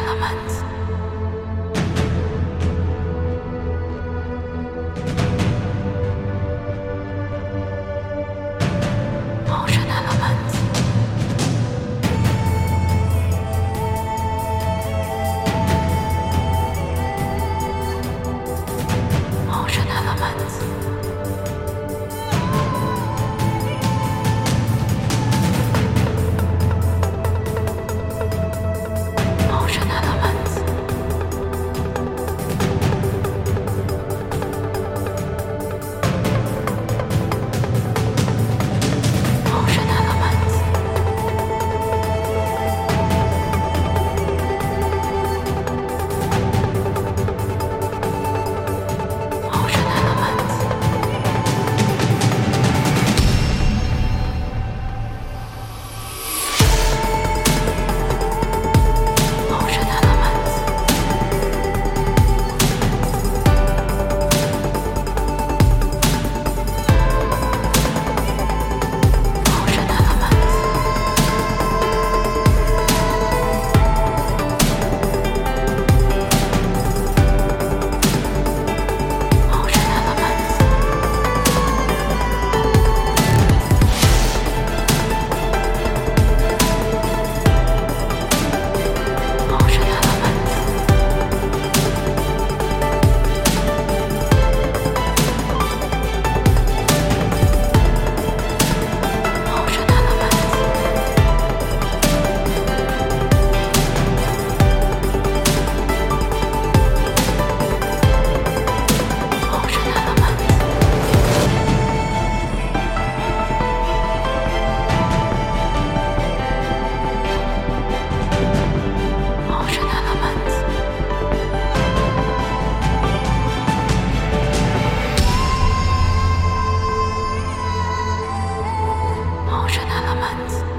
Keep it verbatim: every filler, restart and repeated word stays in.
Element. Motion Element. Motion Element. Motion Element. Motion Element. Motion Element. Motion Element. Motion Element. Motion Element. Motion Element. Motion Element. Motion Element. Motion Element. Motion Element.